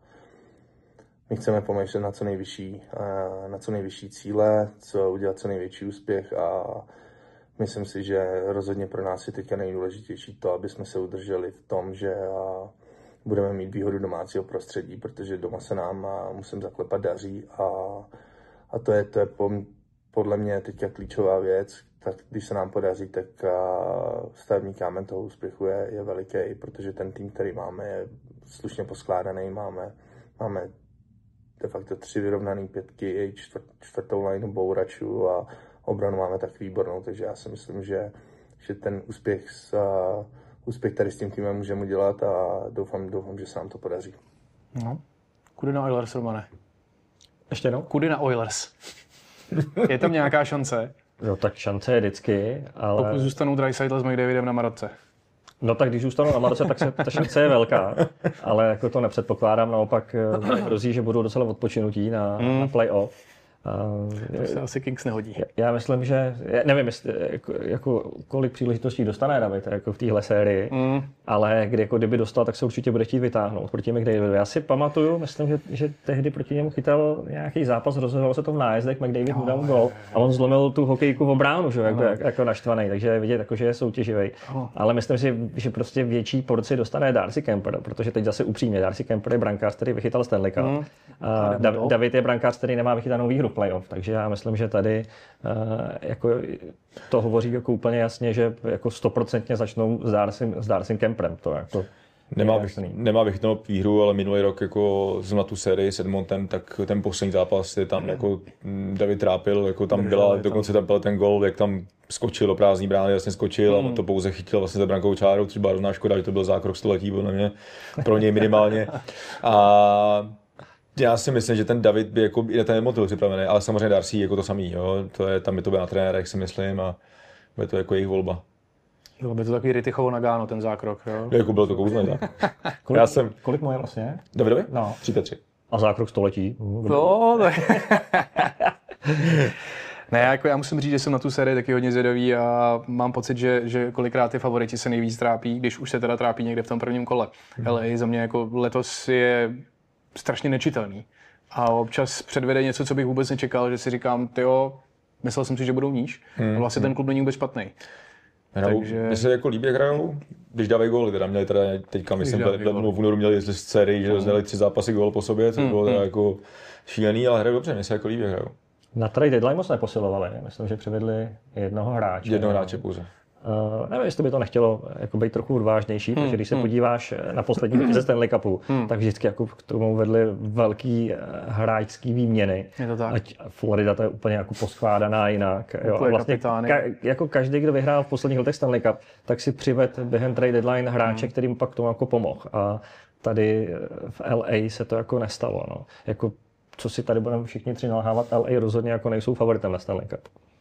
S4: my chceme pomýšlet na co nejvyšší, na co nejvyšší cíle, co udělat co největší úspěch a myslím si, že rozhodně pro nás je teďka nejdůležitější to, aby jsme se udrželi v tom, že budeme mít výhodu domácího prostředí, protože doma se nám, musím zaklepat, daří a, a to je, to je podle mě teďka klíčová věc. Tak když se nám podaří, tak stavební kámen toho úspěchu je, je veliký, protože ten tým, který máme, je slušně poskládaný, máme, máme de facto tři vyrovnaný pětky, čtvrt, čtvrtou line bouračů a obranu máme tak výbornou, takže já si myslím, že, že ten úspěch, s, uh, úspěch tady s tím týmem můžeme udělat a doufám, doufám, že se nám to podaří.
S1: No. Kudy na Oilers, Romane?
S2: Ještě jednou?
S1: Kudy na Oilers? Je tam nějaká šance?
S2: Jo, tak šance je vždycky, ale...
S1: Pokud zůstanou Draisaitl s McDavidem na Maradce.
S2: No tak když zůstanou na Maradce, tak se, ta šance je velká, ale jako to nepředpokládám, naopak hrozí, že budou docela odpočinutí na, mm. na play-off.
S1: Uh, to se asi Kings nehodí.
S2: Já myslím, že, nevím, jestli, jako, jako, kolik příležitostí dostane David jako v téhle sérii, mm. ale kdy, jako, kdyby dostal, tak se určitě bude chtít vytáhnout proti McDavidu. Já si pamatuju, myslím, že, že tehdy proti němu chytal nějaký zápas, rozhodoval se to v nájezdech, McDavid mu dal gol a on zlomil tu hokejku v bránu, že, jako, jako, jako naštvaný, takže je vidět, jako, že je soutěživý. Ale myslím si, že prostě větší porci dostane Darcy Kuemper, protože teď zase upřímně, Darcy Kuemper je brankář, který vychytal Stanley Cup. Mm. A Dav, David je brankář, který nemá vychytanou výhru v playoff, takže já myslím, že tady uh, jako to hovoří jako úplně jasně, že jako stoprocentně začnou s Darcym, s Darcym Kuemperem. To jako
S3: nemá, bych, nemá vychytanou výhru, ale minulý rok jako na tu sérii s Edmontonem, tak ten poslední zápas je tam jako David trápil, jako tam byla, dokonce tam byl ten gol, jak tam skočil do prázdný brány, jasně skočil mm. a to pouze chytil vlastně za brankovou čárou, třeba rovná škoda, že to byl zákrok století podle mě, pro něj minimálně. A já si myslím, že ten David by jako je ten motil připravený, ale samozřejmě Darcy jako to samý, jo. To je tam je to na trenérech, si myslím, a je to jako jejich volba.
S1: Bylo by to takový Rittichovo Nagano, ten zákrok, jo?
S3: Jako bylo to kouzlný, tak.
S2: kolik, já jsem... kolik mu je vlastně?
S3: Davidovi?
S2: No.
S3: třicet tři.
S2: A zákrok století?
S1: No, tak... Ne, jako já musím říct, že jsem na tu sérii taky hodně zvědavý a mám pocit, že, že kolikrát ty favoriti se nejvíc trápí, když už se teda trápí někde v tom prvním kole. Hmm. L A za mě jako letos je strašně nečitelný. A občas předvede něco, co bych vůbec nečekal, že si říkám, tyjo, myslel jsem si, že budou níž. Hmm. A vlastně ten klub není vůbec špatný.
S3: Hrajou, takže... Mně se jako líbí, jak hrajou, když dávají góly, teda měli teda teďka, myslím, v únoru měli z sérii, že rozdělali tři zápasy gól po sobě, což bylo teda jako šílený, ale hrajou dobře, mně se jako líbí, jak hrajou.
S2: Na trade deadline moc neposilovali, myslím, že přivedli jednoho hráče.
S3: Jednoho hráče pouze.
S2: Uh, nevím, jestli by to nechtělo jako být trochu odvážnější, hmm, protože když se hmm. podíváš na poslední vítěze Stanley Cupu, hmm. tak vždycky jako k tomu vedli velký hráčský výměny.
S1: Je to tak.
S2: Ať Florida to je úplně jako poskládaná jinak. Jo. A vlastně ka, jako každý, kdo vyhrál v posledních letech Stanley Cup, tak si přived během trade deadline hráče, hmm. kterým pak tomu jako pomohl. A tady v L A se to jako nestalo. No. Jako, co si tady budeme všichni tři nalhávat, L A rozhodně jako nejsou favoritem na Stanley Cup.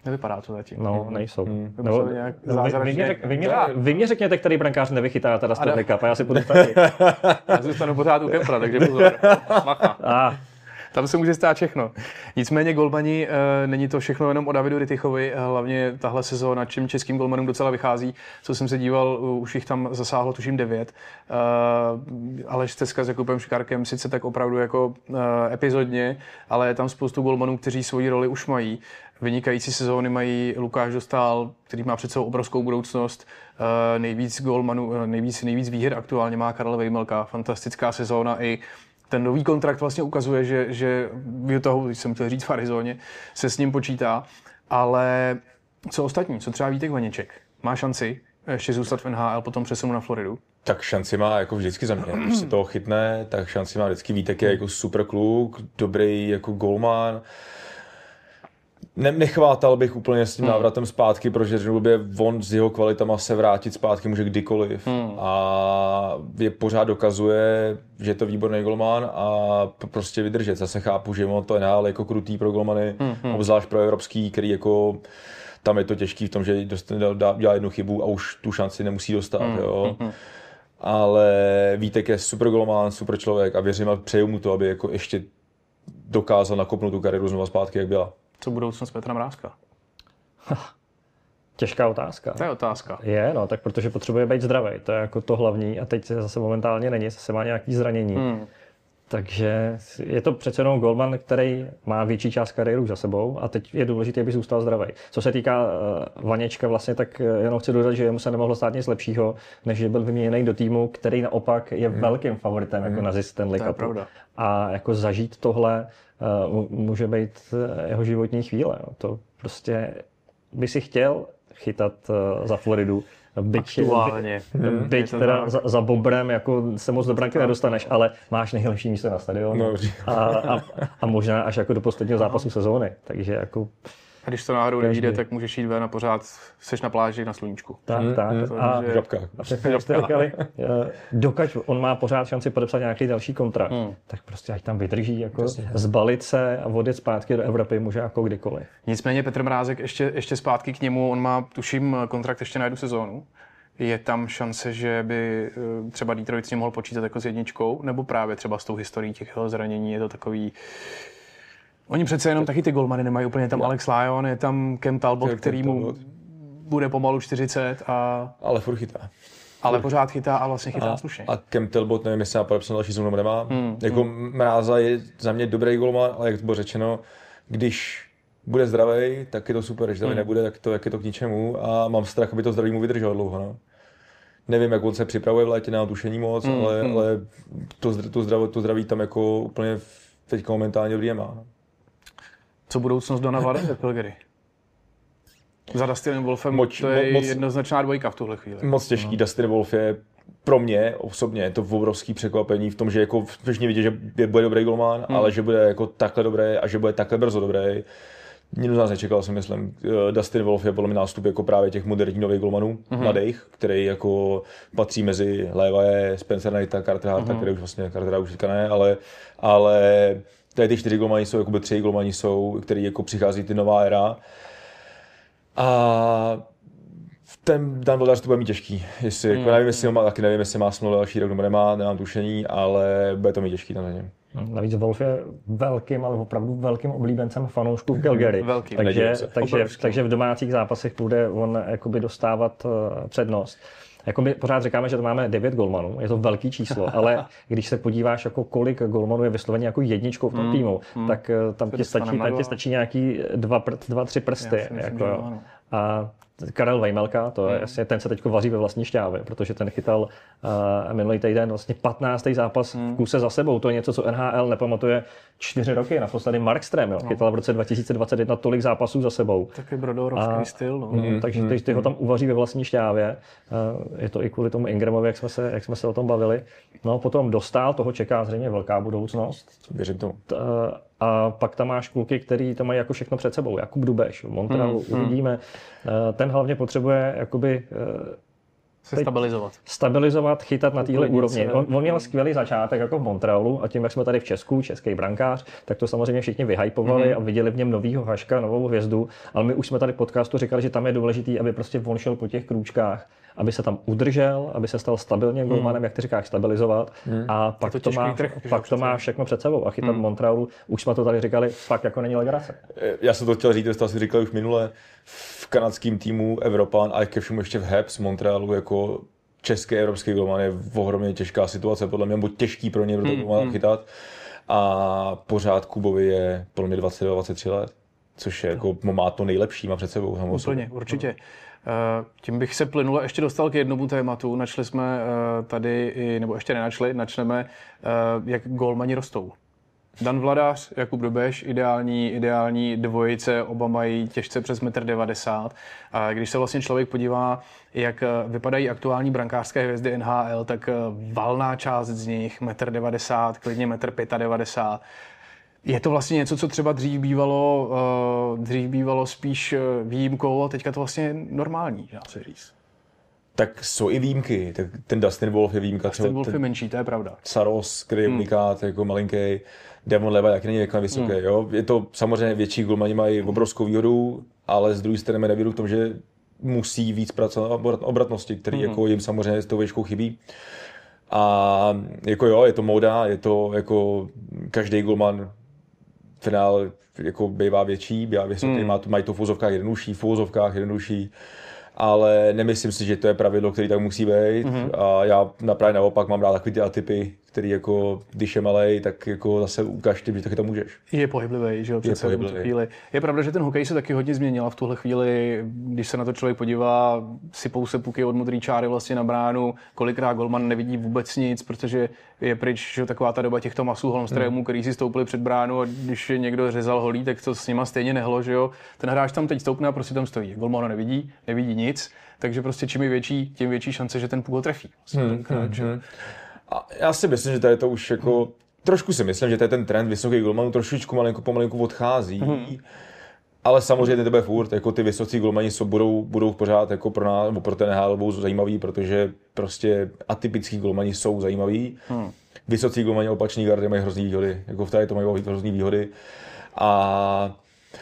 S1: Nevypadá to zatím.
S2: No, nejsou.
S1: Hmm.
S2: Nebo,
S1: nějak
S2: no, vy, vy, mě řek, vy, mě,
S1: Já.
S2: vy mě řekněte, který brankář nevychytá teda Stanley Cup a já si půjdu taky.
S1: Já zůstanu pořád u Kempra, takže pozor. Macha.
S2: Ah.
S1: Tam se může stát všechno. Nicméně golmani, e, není to všechno jenom o Davidu Rittichovi, hlavně tahle sezóna, čím českým golmanům docela vychází, co jsem se díval, už jich tam zasáhlo tuším devět. E, Aleš Steska s Jakubem Škárkem sice tak opravdu jako e, epizodně, ale je tam spoustu golmanů, kteří svoji roli už mají. Vynikající sezóny mají Lukáš Dostál, který má před sebou obrovskou budoucnost. E, nejvíc golmanů, nejvíc, nejvíc výher aktuálně má Karel Vejmelka, fantastická sezóna i ten nový kontrakt vlastně ukazuje, že, že v Utahu, když jsem chtěl říct v Arizóně, se s ním počítá, ale co ostatní, co třeba Vítek Vaněček? Má šanci ještě zůstat v N H L, potom přesunu na Floridu?
S3: Tak šanci má jako vždycky za mě. Když se toho chytne, tak šanci má vždycky. Vítek je jako super kluk, dobrý jako golman. Ne, nechvátal bych úplně s tím návratem zpátky, protože dlouhodobě on s jeho kvalitama se vrátit zpátky může kdykoliv. Hmm. A je pořád dokazuje, že je to výborný golman a prostě vydržet. Zase chápu, že on to je nál jako krutý pro golmany, hmm. obzvlášť pro evropský, který jako tam je to těžký v tom, že dělá jednu chybu a už tu šanci nemusí dostat. Hmm. Jo. Hmm. Ale Vítek je super golman, super člověk a věřím a přeju mu to, aby jako ještě dokázal nakopnout tu kariéru znova zpátky, jak byla.
S1: Co budoucnost Petra Mrázka?
S2: Těžká otázka.
S1: To je otázka.
S2: Je, no, tak protože potřebuje být zdravý, to je jako to hlavní a teď zase momentálně není, zase má nějaký zranění. Hmm. Takže je to přece jenom golman, který má větší část kariéru za sebou a teď je důležité, aby zůstal zdravý. Co se týká uh, Vaněčka vlastně, tak jenom chci dodat, že jemu se nemohlo stát nic lepšího, než že byl vyměněný do týmu, který naopak je hmm. velkým favoritem hmm. jako na zisk Stanley Cupu. A jako zažít tohle uh, může být jeho životní chvíle. No. To prostě by si chtěl chytat uh, za Floridu. Byť,
S1: Aktuálně.
S2: By, hmm. byť teda za, za bobrem jako se moc do branky nedostaneš, ale máš nejlepší místo na stadionu
S3: no,
S2: a, a, a možná až jako do posledního zápasu sezóny. Takže jako...
S1: A když to náhodou nejde, tak můžeš jít ven a pořád seš na pláži na sluníčku.
S2: Tak, hmm. tak.
S3: Hmm. A,
S2: a, a přesně, jak jste říkali, dokud on má pořád šanci podepsat nějaký další kontrakt, hmm. tak prostě ať tam vydrží, jako zbalit se a odjet zpátky do Evropy může jako kdykoliv.
S1: Nicméně Petr Mrázek ještě, ještě zpátky k němu, on má tuším kontrakt ještě na jednu sezónu. Je tam šance, že by třeba Detroit s ním mohl počítat jako s jedničkou, nebo právě třeba s tou historií těch jeho zranění je to takový... Oni přece jenom taky ty golmany nemají úplně, tam Alex Lyon, je tam Cam Talbot, Cam který mu Talbot. bude pomalu čtyřicet a...
S3: Ale furt chytá.
S1: Ale pořád chytá a vlastně chytá
S3: a,
S1: slušně.
S3: A Cam Talbot, nevím, jestli má podepsanou další zónu, nemá.
S1: Hmm,
S3: jako
S1: hmm.
S3: Mráza je za mě dobrý golman, ale jak to bylo řečeno, když bude zdravý, tak je to super, když zdravý hmm. nebude, tak to, jak je to k ničemu a mám strach, aby to zdraví mu vydrželo dlouho. No. Nevím, jak on se připravuje v létě, nemám tušení moc, hmm, ale, hmm. ale to, to, zdraví, to zdraví tam jako úplně teďka momentálně dobrý má. No.
S1: Co budoucnost Dona Vlade ve Calgary? Za Dustinem Wolfem
S3: moc,
S1: to je
S3: moc,
S1: jednoznačná dvojka v tuhle chvíli.
S3: Moc těžký. No. Dustin Wolf je pro mě osobně je to obrovský překvapení v tom, že jako všichni vidí, že bude dobrý golman, hmm. ale že bude jako takhle dobrý a že bude takhle brzo dobrý. Nikdo z nás nečekal, si myslím. Dustin Wolf je podle mě nástup jako právě těch moderních nových golmanů, mm-hmm. mladých, který jako patří mezi Levaje, Spencer Knighta, Carter Harta, mm-hmm. který už vlastně Cartera už teďka ne, ale, ale tady ty čtyři golmani jsou, jakoby tři golmani jsou, který jako přichází ty nová éra. A ten Dan Vldař to bude mít těžký. Jestli, mm. jako nevím, jestli má, taky nevím, jestli má smlouvu další rok, nebo nemá, nemám tušení, ale bude to mít těžký na něm.
S2: Navíc Wolf je velkým, ale opravdu velkým oblíbencem fanoušků v Calgary.
S1: Velký.
S2: Takže, takže, takže v domácích zápasech bude on jakoby dostávat přednost. Jako my pořád říkáme, že to máme devět golmanů, je to velký číslo, ale když se podíváš, jako kolik golmanů je vysloveně jako jedničkou v tom mm, týmu, mm, tak tam ti stačí, tam ti stačí nějaký dva, pr, dva tři prsty. Myslím, jako, jo. A Karel Vejmelka, to je, mm. jasně, ten se teď vaří ve vlastní šťávě, protože ten chytal uh, minulý týden vlastně patnáctý zápas mm. v kuse za sebou. To je něco, co N H L nepamatuje čtyři roky. Naposledy Markström jo, no. chytal v roce dva tisíce dvacet jedna tolik zápasů za sebou.
S1: Taky Brodorovský styl. No.
S2: Mm, takže mm. ty, ty ho tam uvaří ve vlastní šťávě. Uh, je to i kvůli tomu Ingramovi, jak jsme se, jak jsme se o tom bavili. No potom Dostál, toho čeká zřejmě velká budoucnost.
S3: Věřím tomu.
S2: T, uh, A pak tam máš kluky, který to mají jako všechno před sebou. Jakub Dubeš, Montreal, hmm, uvidíme. Hmm. Ten hlavně potřebuje jakoby
S1: Se stabilizovat.
S2: Stabilizovat, chytat na téhle úrovni. On, on měl skvělý začátek jako v Montrealu a tím, jak jsme tady v Česku, český brankář, tak to samozřejmě všichni vyhypovali mm-hmm. a viděli v něm novýho Haška, novou hvězdu, ale my už jsme tady v podcastu říkali, že tam je důležitý, aby prostě on šel po těch krůčkách, aby se tam udržel, aby se stal stabilním golmanem, mm. jak ty říkáš, stabilizovat mm. a pak to, to má, trh, pak to má všechno před sebou a chytat mm. v Montrealu, už jsme to tady říkali, fakt jako není legrace.
S3: Já jsem to chtěl říct, to asi říkali už minule, v kanadském týmu Evropan a ke všemu ještě v Habs Montrealu jako český evropský golman je ohromně těžká situace, podle mě, nebo těžký pro ně, pro to mm. chytat a pořád Kubovi je podle mě dvacet dva dvacet tři let, což je jako, má to nejlepší, má před sebou.
S1: Úplně, určitě. Tím bych se plynule ještě dostal k jednomu tématu. Načli jsme tady, nebo ještě nenačli, načneme, jak golmani rostou. Dan Vladař, Jakub Dobeš, ideální, ideální dvojice, oba mají těžce přes metr devadesát. A když se vlastně člověk podívá, jak vypadají aktuální brankářské hvězdy N H L, tak valná část z nich, metr devadesát, klidně metr devadesát pět. Je to vlastně něco, co třeba dřív bývalo, uh, dřív bývalo spíš výjimkou a teďka to vlastně je normální, dá se říct.
S3: Tak jsou i výjimky. Tak ten Dustin Wolf je výjimka.
S1: Dustin Wolf je menší, to je pravda.
S3: Saros, který je hmm. unikát, jako malinký. Devon Leva, jak není jako vysoký. Hmm. Jo? Je to samozřejmě větší golmani mají obrovskou výhodu, ale z druhé strany mají nevýhodu v tom, že musí víc pracovat na obratnosti, který hmm. jako jim samozřejmě s tou výškou chybí. A jako jo, je to móda, je to jako každý golman finál jako bývá větší, bývá vysoký, hmm. má, mají to v úzovkách jednodušší, v úzovkách jednodušší, ale nemyslím si, že to je pravidlo, který tak musí být hmm. a já právě naopak mám rád takový ty atypy, který jako, když je malej, tak jako zase ukáž ty, že taky to můžeš.
S1: Je pohyblivý, že jo, přece v tu chvíli. Je pravda, že ten hokej se taky hodně změnil v tuhle chvíli, když se na to člověk podívá, sypou se puky od modrý čáry vlastně na bránu, kolikrát golman nevidí vůbec nic, protože je pryč, že taková ta doba těchto masů Holmströmů, hmm. který si stoupili před bránu a když je někdo řezal holí, tak to s nima stejně nehlo, že jo. Ten hráč tam teď stoupne a prostě tam stojí. Golman ho nevidí, nevidí nic, takže prostě čím je větší, tím větší šance, že ten puk ho trefí. Vlastně hmm. tenkrát, hmm. A
S3: já si myslím, že tady to už jako, trošku si myslím, že tady ten trend vysokých golmanů trošičku malinko pomalinku odchází, hmm. ale samozřejmě to bude furt, jako ty vysocí golmani jsou, budou, budou pořád jako pro nás, nebo pro ten N H L budou zajímavý, protože prostě atypický golmani jsou zajímaví. Hmm. Vysocí golmani opační gardy mají hrozný výhody, jako v tady to mají hrozný výhody a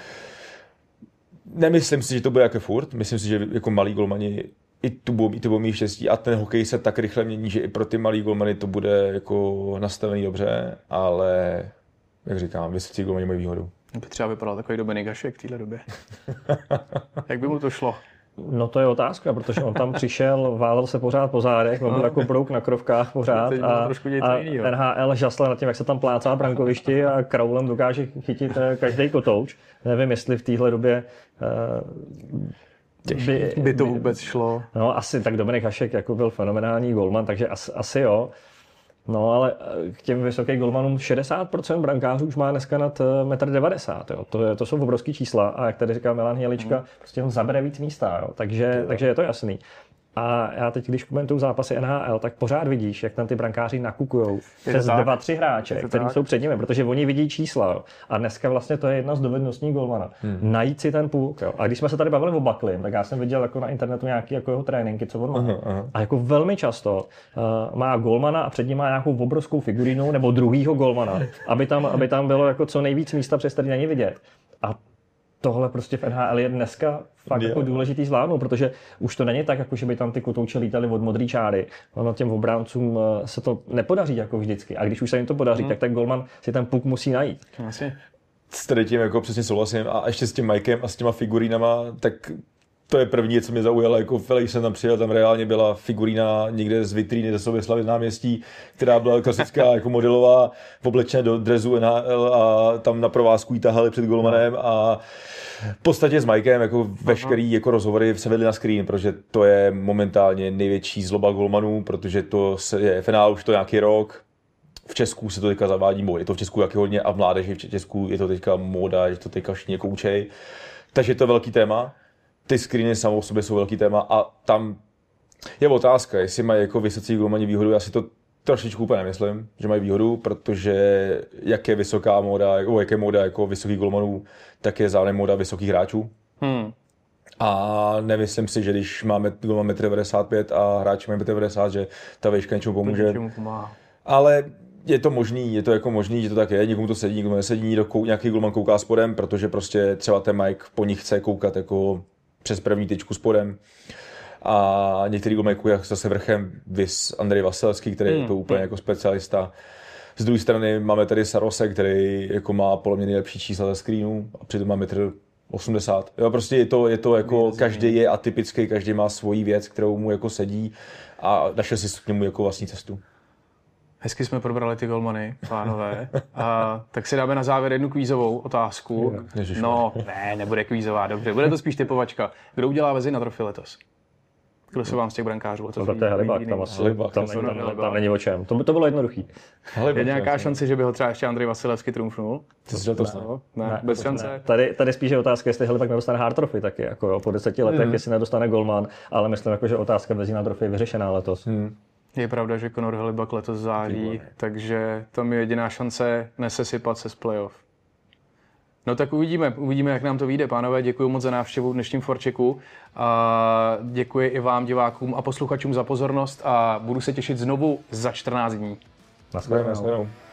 S3: nemyslím si, že to bude jako furt, myslím si, že jako malí golmani I to budou mít štěstí a ten hokej se tak rychle mění, že i pro ty malý golmany to bude jako nastavený dobře, ale jak říkám, vysocí golmani mají výhodu.
S1: By třeba vypadal takový Dominik Hašek v téhle době. Jak by mu to šlo?
S2: No to je otázka, protože on tam přišel, válel se pořád po zádech, on byl jako brouk na krovkách pořád a, a N H L žasla nad tím, jak se tam plácá brankovišti a kraulem dokáže chytit každý kotouč. Nevím, jestli v téhle době uh,
S1: By, by to vůbec šlo.
S2: No asi, tak Dominik Hašek jako byl fenomenální golman, takže asi, asi jo. No ale k těm vysokým golmanům šedesát procent brankářů už má dneska nad metr devadesát. Jo. To, je, to jsou obrovský čísla a jak tady říkal Milan Hnělička, hmm. prostě on zabere víc místa, jo. Takže, takže je to jasný. A já teď, když komentuju zápasy N H L, tak pořád vidíš, jak tam ty brankáři nakukujou přes dva, tři hráče, kteří jsou před nimi, protože oni vidí čísla. Jo. A dneska vlastně to je jedna z dovedností golmana. Hmm. Najít si ten puk. Jo. A když jsme se tady bavili o Buckleym, tak já jsem viděl jako na internetu nějaký jako jeho tréninky, co on má. Uh-huh, uh-huh. A jako velmi často uh, má golmana a před ním má nějakou obrovskou figurínu nebo druhýho golmana, aby tam, aby tam bylo jako co nejvíc místa, přes který není vidět. A tohle prostě v N H L je dneska fakt jako důležitý zvládnout, protože už to není tak, jako že by tam ty kotouče lítali od modrý čáry. Ono těm obráncům se to nepodaří jako vždycky. A když už se jim to podaří, hmm. tak ten golman si ten puk musí najít.
S1: Asi.
S3: S tady tím jako přesně souhlasím a ještě s tím Mikem a s těma figurínama, tak to je první, co mě zaujalo, jako když jsem tam přijel, tam reálně byla figurína někde z vitríny ze Soběslavy náměstí, která byla klasická jako modelová, oblečená do dresu N H L a tam na provázku jí tahali před golmanem a v podstatě s Mikem jako veškerý jako rozhovory se vedly na screen, protože to je momentálně největší zloba golmanů, protože to se je finál už to nějaký rok. V Česku se to teďka zavádí, je to v Česku taky hodně a v mládeži v Česku je to teďka móda, že to teďka všichni koučej. Takže to je velký téma. Ty screeny samou o sobě jsou velký téma a tam je otázka, jestli mají jako vysocí golmani výhodu. Já si to trošičku úplně nemyslím, že mají výhodu, protože jak je vysoká móda, jak je móda jako vysokých golmanů, tak je zároveň móda vysokých hráčů. Hmm. A nemyslím si, že když máme golman metr devadesát pět a hráči mají metr devadesát, že ta výška něčemu pomůže.
S1: Něčemu pomáhá.
S3: Ale je to možný, je to jako možný, že to tak je, někomu to sedí, někomu nesedí, někdo kou, nějaký golman kouká spodem, protože prostě třeba ten Mike po nich chce koukat jako přes první tyčku spodem. A některý golman kouká zase vrchem, vis Andrej Vasilevský, který hmm. je to úplně jako specialista. Z druhé strany máme tady Sarose, který jako má podle mě nejlepší čísla ze screenu a přitom má metr osmdesát. Jo, prostě je to, je to jako, každý je atypický, každý má svoji věc, kterou mu jako sedí a našel si k němu jako vlastní cestu.
S1: Hezky jsme probrali ty golmany, pánové. A tak si dáme na závěr jednu kvízovou otázku.
S3: Ježiš,
S1: no, ne, nebude kvízová, dobře. Bude to spíš typovačka. Kdo udělá Vezina trofy letos? Kdo se vám z těch brankářů letos?
S2: No, to je Halibak, tam asi Halibak, tam, tam, tam, tam není o čem. To by to bylo jednoduchý.
S1: Halibak, je nějaká šance, že by ho třeba ještě Andrej Vasilevský trumfnul?
S3: To, to, to
S1: ne, ne, bez šance. Ne.
S2: Tady, tady spíš je otázka, jestli Halibak nedostane Hart Trophy taky, jako jo, po deseti letech, mm. jestli nedostane golman, ale myslím, jako, že otázka Vezina trofy je vyřešená letos.
S1: Mm. Je pravda, že Conor Halibak letos září, takže tam je jediná šance nesesypat se z playoff. No tak uvidíme, uvidíme, jak nám to vyjde. Pánové, děkuji moc za návštěvu v dnešním Forčeku. A děkuji i vám, divákům a posluchačům za pozornost a budu se těšit znovu za čtrnáct dní.
S2: Naschledanou.